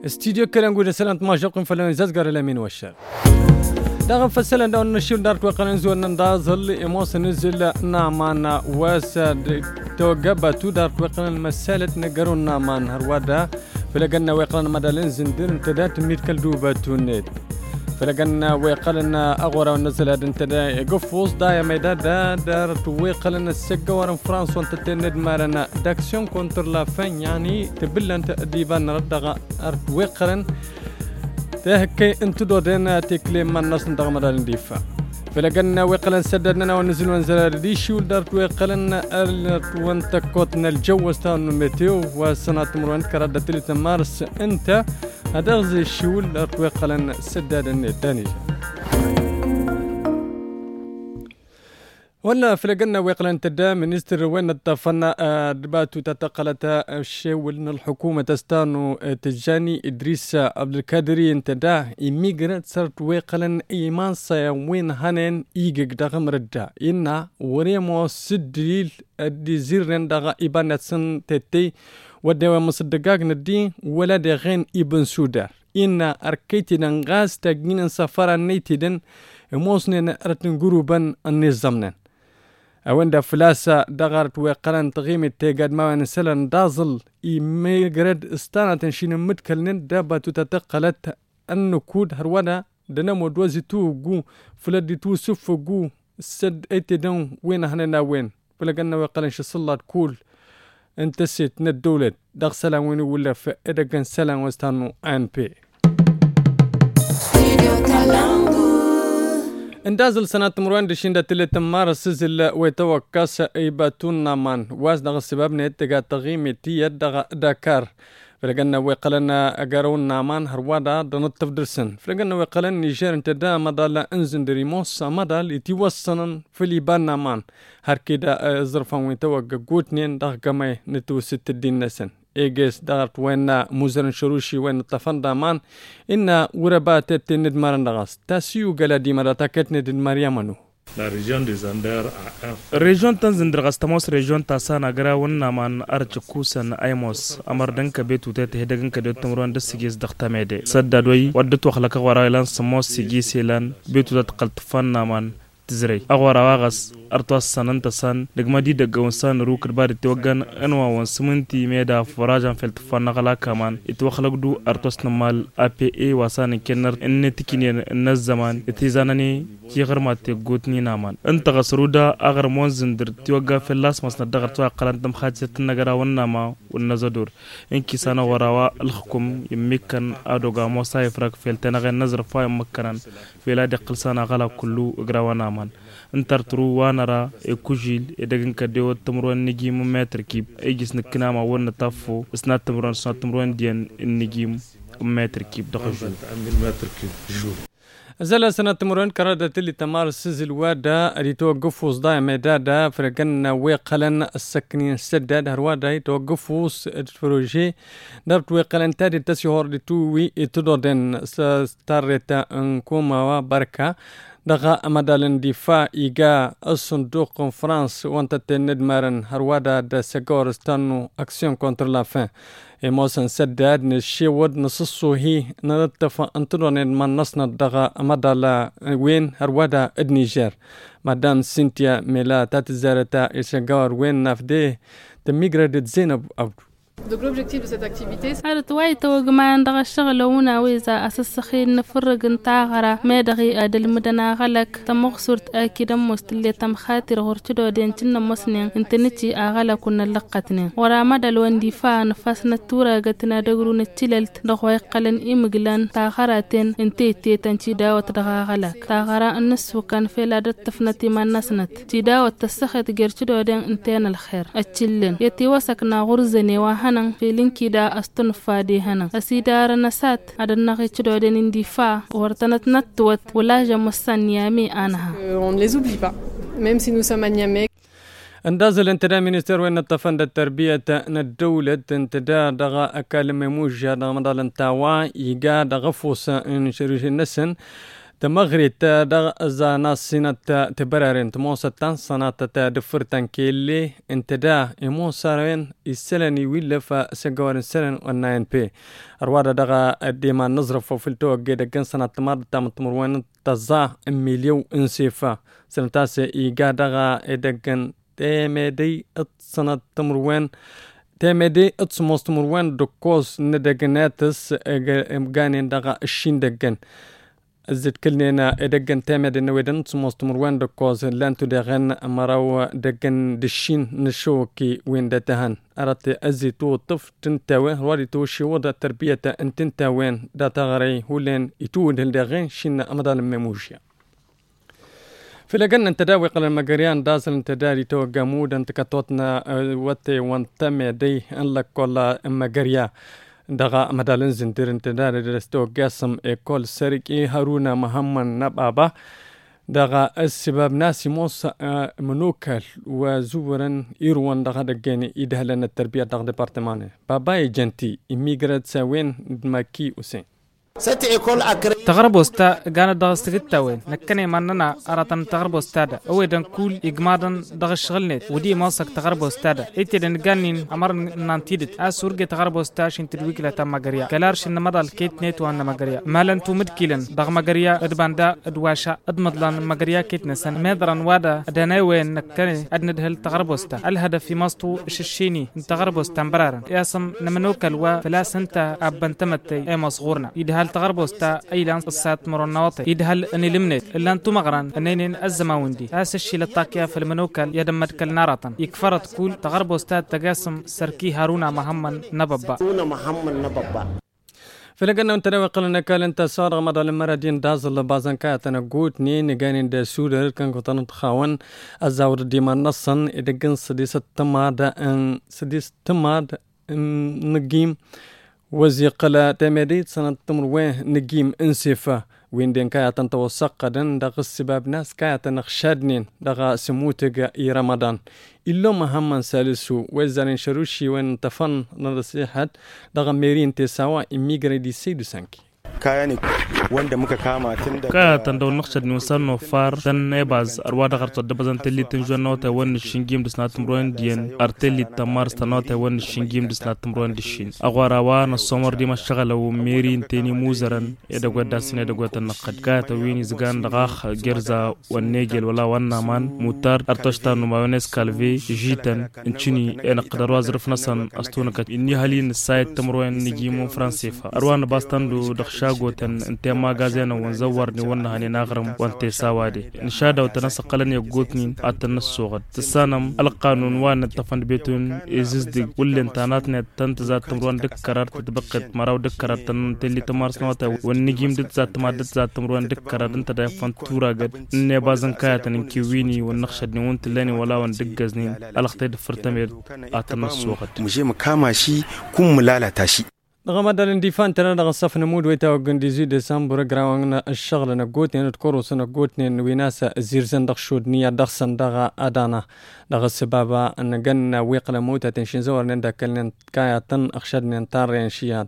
استديو كلام قول سلام ما جاكم فلان زازقر الامين والشر داغ فسلان داون نشيل دارت وقنا نزول ندازل ايموس نزل نعمان واسد توقبا تو دارت وقنا المسالة نقرون نعمان هروادا فلقنا وقنا مدالين زندر انتدات ميت كالدوبا تونيت فلقنا وقلنا أغورا ونزل هذا انتدا قفوز دايا ميدا دارت وقلنا السقة ورن فرانس وانتتند مارنا داكسيون كونتر لا فين يعني تبلا انت ديبان ردغا ارت وقلن تهكي انتو دودينا تكليم من ناس ندغ مدالين ديفا فلقنا وقلن سددنا ونزل ونزل ديشي ودارت وقلنا وانتكوتنا الجو استانو الميتيو وسنة مروان كرادة 3 مارس انت هذا غزي الشول دارت وقلن سددنا الدانيجا ولا فلقنا ويقلن تدا منستر وين الطفنا دباتو تتقلت الشول الحكومة تستانو تجاني إدريس عبد القادري انتدا إميغرات صارت ويقلن إيمان سايا وين هنن إيجيك داغم ردا إنا وريمو سدليل دي زيرن داغا إبانات سن تتي ودوا مصدقاق ندي ولا داغين إبن سودار إنا أركيتي نغاز تاقين سفارة نيتدن موسنين أرتن قروبا النظامنا أوندا فلاسة دغرت وقرن تغيم التيجاد ما نسلن دازل إيميغرد استانا تنشين متكلن دابا تتقلت النكود هروانا دنمو دوزي تو جو فلدي تو سفو جو سد ايتي دون وين هننا وين فلقنا وقرن شصلات كول انتسيت ندولت دغ سلام وين ولا فإدقن سلام واستانو ان بي اندازل سنة مروان دشين تلت مارس سزل ويتوكاس ايباتون نامان واز دغ السباب نيتغا تغيمي تي دغ داكار فلقنا ويقلنا اقارون نامان هروادا دنطف درسن فلقنا ويقلن نيجير انتدا مدالا انزن دريموس مدال يتوصنن في ليبان نامان هركيدا زرفان ويتوقع قوتنين دغ قمي نتو 6 نسن إيجيس دارت وين موزرن شروشي وين الطفن دامان إن وربات تند مارن دغاس تاسيو قلادي مراتاكت ند مريمانو La région des Anders région tanzindr gastamos région tasana gra wonna man archukusan aymos amardan kabetu tet hedagan kadet tumron da sigis daqtamede sadda doy waddat wakhlaka warailan samos sigiselan betu tat qaltfan naman تزري أغورا واغس أرتواس سننتا سان دقمدي دقون سان روك البارد توقن أنوا وانسمنتي ميدا فراجان فلتفان نغلا كمان اتوخلق دو أرتواس نمال APA واسان كنر إن تكيني الناس زمان اتيزانني كي غرمات تقوتني نامان انت غسرودا أغر موزندر توقع في اللاس مصنا دغر توا قلان دم خاجة النغرا والناما والنزدور إنكي سانا وراوا الحكم يمكن أدوغا موسايف راك فلتنغي النزر فاي مكران فلا دقل سانا غلا كلو اغراوانا انترترو وانرا اكوجيل ادغن كديو تمرون نجيم متر كيب ايجس نكناما ون تافو اسنا تمرون سنا تمرون ديان النجيم متر كيب دخجول متر كيب جو زال سنة تمرون كرادة اللي تمار سزل وادا اللي توقفوس دايما ميدادا فرقنا ويقلن السكنين السداد هروادا توقفوس الفروجي دارت ويقلن تادي تسيهور لتوي تدودن ستارتا انكوما وبركة دغا مدالن دفاع إيجا الصندوق كونفرانس وانتتند مارن هروادا دا سيغورستانو أكسيون كونتر لا فين موسن سداد نشيود نصصو هي نرتفع انترونين من نصنا دغا مدالا وين هروادا النيجر مدام سينتيا ميلا تاتزارتا إساقار وين نافديه تميغرادت زينب عبدو. Donc l'objectif de cette activité هرت واي توغما ندغ الشغلونا ويزا أساس خير نفرق نتاغرا ميدغي أدل مدنا غلق تمغصرت أكيدا مستلي تم خاطر غرتدو دين تنا مسنين انتنتي أغلا كنا لقتنين ورا مدى الواندفاع نفاسنا التورا قتنا دغرو نتللت دغوي قلن إمغلان تاغراتين انتي تيتان تيداوة دغا غلق تاغرا النسو كان في لادت تفنتي من نسنت تيداوة تسخت غرتدو دين انتين الخير أتشلن يتي وسكنا غرزني وهنا في لينكي دا أستن فادي هنا أسيدار نسات أدنى غيتشدو دين اندفاع ورتنت نتوت ولاجة مسان يامي آنها on ne les oublie pas même si nous sommes à Niamey. اندازل انتدا مينستر وين الطفن التربية الدولة انتدا دغا أكالمي موجة دغا مدال انتاوا يقا دغا فوسا انشريش النسن تمغري تا زا ناس سنة تبررين تموسة سنة دفرتان كيلي انتدا يموسارين السلني ويلا فسجوار السلن والناين بي أروادا دغا ديما نظرف في التوق جدا كان سنة تمر تام تمروين تزا مليون انسيفا سنة تاسي إيجا دغا إدقن تيميدي سنة تمروين تيميدي اتسموس تمروين دكوز ندقناتس غانين دغا الشين دقن زد كلنا دقن تامد نويدن سموست مروان دكوز لان تدغن مراو دقن دشين نشوكي وين دتهن أردت أزي تو طف تنتاوين روادي تو شوضة تربية أن تنتاوين دا تغري هولين يتود الدغين شين أمدال مموشيا في لجنة انتداوي قل المجريان دازل انتداري تو جامود انتكتوتنا واتي وانتمي دي انلك كل مجريا دغا مدالن زندير انتدار درستو قاسم ايكول سريكي هارونا محمد نبابا دغا السباب ناسي موسى منوكل وزورا ايروان دغا دقيني ايدهلن التربية دغا ديبارتماني باباي جنتي اميغرات ساوين دماكي وسين تغرب وستا غانا دغستغت تاوين نكني ماننا اراتن تغرب وستادا اويدن كول اجمادن دغشغلنت ودي ماسك تغرب وستادا ايتدن غانين امر نانتيدت اسورغ تغرب وستا شنت ويكلا تمغريا كلارش نمدال كيت نيت وان مغريا مالن تو مدكيلن دغ مغريا ادباندا ادواشا ادمدلان مغريا كيت نسن مدران وادا دناوين نكني ادندهل تغرب وستا الهدف في ماستو ششيني تغرب وستا برارن ياسم نمنوكل وفلاس انت ابنتمتي اي مصغورنا يدهل تغربوستا ايلان السات مرونوطي يدهل اني لمنت الا انتو مغران انين الزماوندي اسشي للطاقيا في المنوكل يدمد كالنارطن يكفرت كل تغربوستا تقاسم سركي هارونا محمد نبابا فلقنا انت نوي قلنا كال انت صار مدى المردين دازل بازن كاتنا قوت نين جانين دا سودر كان كنت تخاون الزاور ديما نصن ادقن سديس التماد ان سديس تماد نقيم وزي قلا تمديد سنة تمروين نجيم انسفا وين دين كايتن توسقدن دغ السباب ناس كايتن نخشادنين دغ سموتك اي رمضان إلا مهما سالسو وزارين شروشي وين تفن نرسيحات دغ ميرين تساوا اميغري دي سيدو سانكي كاياني wanda muka kama tun da ka tanda naqshad nusan no far tan nebaz arwada qarto dabazan telli tinjon nota wan shingim dis natum roendien artelli tamar stanota wan shingim dis natum roendishin agwara wa na somor di mashagala و merin teni muzaran eda goda sine eda goda naqad ka tawini zgan dagakh gerza wan negel wala wan naman mutar artoshta no mayones kalvi jitan inchini ena qadar wazrf nasan astunaka inni halin sayt tamroen nigimo francefa arwana bastandu dakhshagotan magazين ونزورني ونهاني ناغرم وانتي سوادي نشادا وتنسقلني يقوتني اتنسوغد تسانم القانون وان التفند بيتون اززدق واللي انتاناتنا تنتزات تمروان دك قرار تتبقت مراو دك قرار تنتلي تمارس نوتا والنجيم دت ذات ما دت ذات تمروان دك قرار انت دا فانتورا قد اني بازن كايتا ننكيويني ونخشدني وانتلاني ولا وان دقزني الاختي دفرتمير اتنسوغد مجي مكاماشي كم ملالا تاشي رغم الاندفاع ترى رغم صف نمود ويتوقن 18 ديسمبر قراونا الشغل نقوتني نتكروس نقوتني ويناسا زيرزن دخشود نيا دخسن دغا أدانا دغا السبابة أن قلنا ويقل موتة تنشين زور نندا كلنا كايا تن أخشدنا نتارين شياد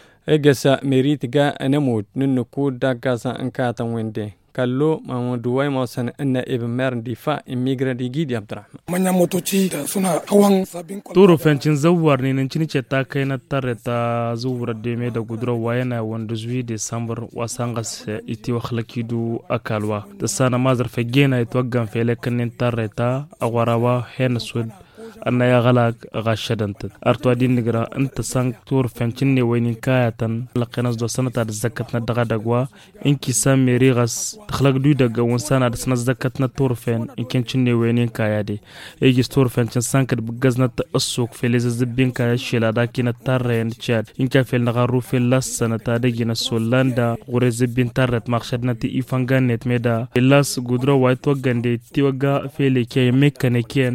إجاسا ميريت قا نمود ننكود دا قاسا انكاتا ويندي كالو ما دوي ما سن ان ابن مارن دفاع اميغرا دي جيدي عبد الرحمن من موتوتشي سنا اوان تورو فنشن زورني ننشني تشتا كاينه ترتا زور ديمي دا غدرو وينا 18 ديسمبر وسانغس ايتي وخلكيدو اكالوا تسانا مازر فجينا يتوقن في لكن ترتا اغراوا هنسود أنا يا غلاك غاشدنت أرتوا دين نجرا أنت سانك تور فنشني وين كايتن لقينا زدو سنة تاد زكتنا دغا دغوا إنكي سامي ريغس تخلق دو دغا ونسانا دسنا زكتنا تور فن إنكي شني وين كايدي إيجي تور فنشن سانك بجزنا تأسوق في لز زبين كاي شيلا داكينا تارين تشاد إنكا في النغارو في لاس سنة تادجينا سولاندا غوري زبين تارت مخشدنا تي إيفانغانيت ميدا اللاس غودرو وايت وغاندي تيوغا في لكي ميكانيكيان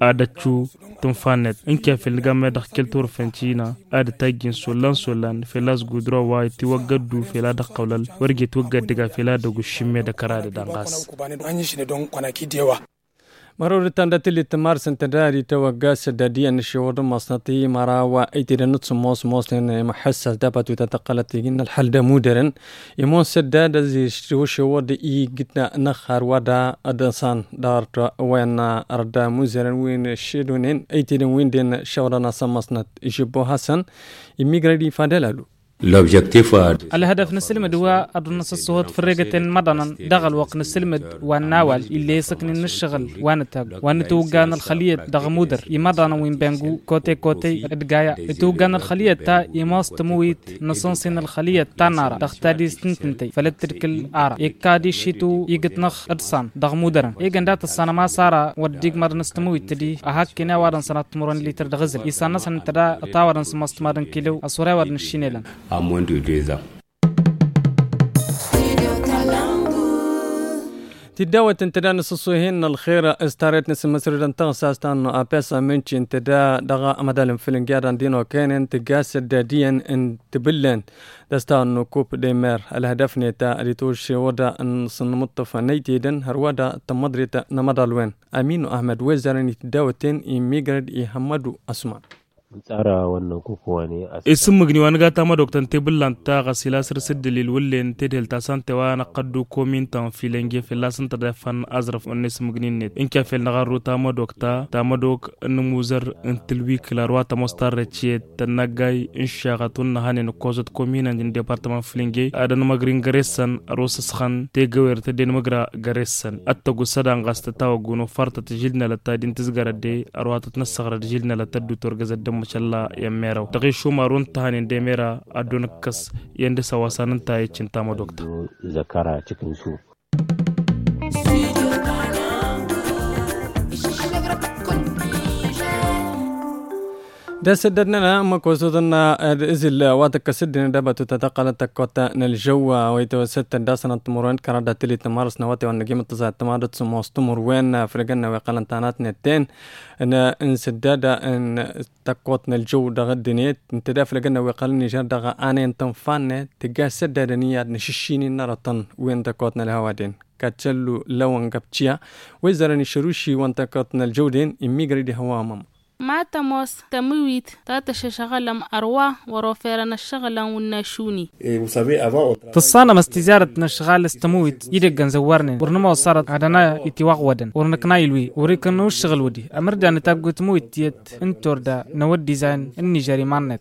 أدتشو تنفانت إنك في الجامعة دخل تور فنشينا أد تاجين سولان في لاس غودرو واي توجدوا في لا دقولل ورجع توجد دقا في لا دقو الشمية دكراد دانغاس مرور تندت اللي تمارس انتداري توقع سداديا الشهور مصنطي مرا وأيتي نص موسن محسس دابت وتتقلت إن الحل ده مودرن يمون سداد زي شهور دي جتنا نخر ودا أدنسان دارت وين أردا موزرن وين شيدونين أيتي وين دين شورنا سمصنت يجيبو حسن يميغري فادلالو. الهدف نسلمد هو أدنس الصوت فرقة مدنا دغل وقت نسلمد والناول اللي سكن الشغل وانتوغان الخلية دغمودر يمدنا وين بانجو كوتي ادقايا توغان الخلية تا يماس تمويت نصنصين الخلية تا نارا دختادي سنتنتي فلترك الآرا يكادي شيتو يقتنخ أدسان دغمودرن يقندات السانما سارا وديق مدنس تمويت تدي أهاكينا وادن سنة تمرون لتر دغزل يسانا سنتدا أطاورن سمستمارن كيلو أسورا وادن الشينيلان à moins de 2 ans. تداوت انتدا نصصوهن الخير استارت نسم مسردن تغساستان أبسا منش انتدا دغا أمدالم فلنجاران دينو كان تقاس داديا انتبلن دستان كوب ديمير الهدف نيتا ريتوش ودا نصن مطفى نيتيدن هروادا تمدريتا نمدالوين أمينو أحمد وزارني تداوتين إميغرد إحمدو أسمان tsara wannan kokowa ne اسم مغني وانا تاما دكتور تبلان تا غسيلا سرسد للولين تدل تاسان توانا قدو كومين تان فيلنجي في لاسن تدفن ازرف انس مغني نت ان كافل نغارو تاما دوك نموزر انتلوي كلاروا تمستار رتشي تنغاي ان شاغتون هانن كوزت كومين ان ديبارتمان فيلنجي ادن مغرين غريسن روسس خان تيغوير تدين مغرا غريسن اتغو سدان غاست تاوغونو فرت تجلنا لتادين تزغر دي اروات تنصغر تجلنا لتدو تورغز مشالله يميرو دقي شومارون تهانين ديميرا ادونكس يند سواسانن تاي چنتاما دكتور zakara cikin su ده سددنا ما كوسودنا إزل واتك سدنا دبت تتقل تكوتا الجو ويتوسط داسنا تمرون كرادة تلي تمارس نواتي والنجيم التزايد تمارد سموستمر وين فرقنا وقالن تانات نتين ان سدادة ان تكوتنا الجو دغ الدنيت انتدا فرقنا وقالن نجار دغ آنين تنفان تقا سدادنيا نششيني نارتن وين تكوتنا الهوادين كاتشلو لون قبتشيا ويزارني شروشي وان تكوتنا الجودين اميغري دي هوامم ما تموس تمويت تاتش شغلم أروا وروفيرنا الشغلان والناشوني تصانا مستزارة نشغال استمويت يدقن زوارني ورنما وصارت عدنا يتواق ودن ورنكنايلوي وريكنو الشغل ودي أمردا نتابقو تمويت يت انتور دا نود ديزاين النيجاري مانت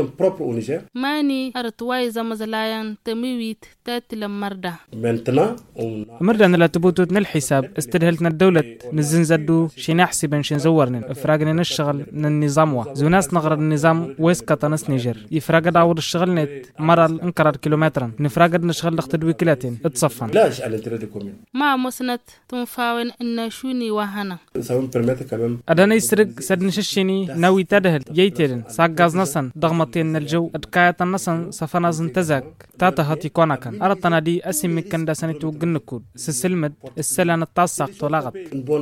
ماني أرتواي زمزلايان تمويت تاتلم مردا أمردا نلا تبوتوت نالحساب استدهلتنا الدولة نزنزدو شناحسي بنشن زوارني افراقنا نشغل النظام زوناس نغرد النظام ويسكت ناس نيجر يفرقد عور الشغل نت مرة انقرار كيلومترا نفرقد نشغل لخت وكلاتين اتصفن لاش على الانترنت كومين ما مسنت تنفاون ان شوني وهنا ادانا يسرق سد نششيني ناوي تدهل جيتين ساق نسن ضغمتين الجو ادكاية نسن سفناز انتزاك تاتا هاتي كوناكن ارتنا دي اسم مكان داسانيتو جنكود سسلمد السلان التاسق طلاغت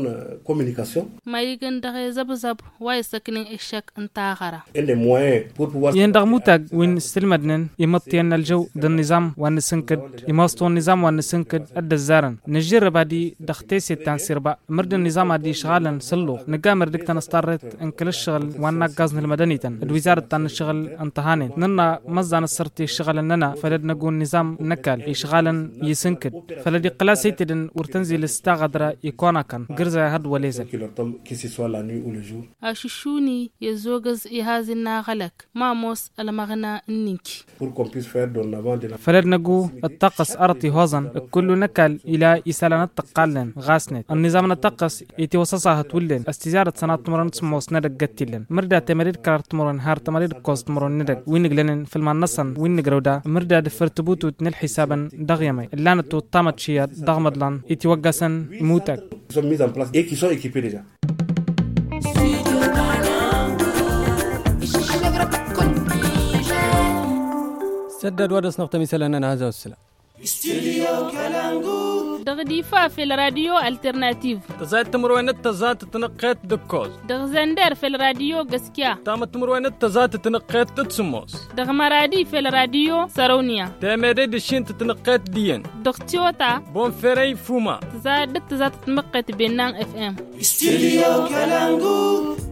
ما يجن دغي زبزب ويسكنين إشك انتاغرة يندغموتاق وين استلمدنن يمطين الجو دا النظام وان سنكد يماستو النظام وان سنكد أدى الزارن نجرب هادي دختيسي التانسير با مرد النظام هادي شغالا سلو نقامر ديكتان استارت انكل الشغل وان ناقازن المدنيتن الوزارة تان الشغل انتهانين ننا مزان السرتي الشغل اننا فلد نقول نظام نكال يشغالا يسنكد فلدي قلاسيتدن ورتنزي استاغدرا يكونا كان قرزا هاد وليزل أشوشوني يزوجز إهازنا غلق ما موس المغنى النينكي فلد نقو الطقس أرتي هوزن كل نكال إلى إسالة التقالن غاسنت النظام الطقس يتوسسها تولن استزارة سنة تمرن تسموس ندق قتلن مردا تمريد كار تمرن هار تمريد كوز تمرن ندق وينقلن في المنصن وينقرودا مردا دفرتبوتو تنل حسابا دغيمي اللانة طامت شيا دغمدلان يتوقسن موتك سدد ودس نقطة مثلا هذا السلام. دغديفا في الراديو الترناتيف تزات تمروينت تزات تنقيت دكوز دغزندر في الراديو غسكيا تام تمروينت تزات تنقيت تتسموس دغمرادي في الراديو سارونيا تامري دشين تنقيت دين دغتيوتا بون فيري فوما تزات تنقيت بينان FM استديو كالانغو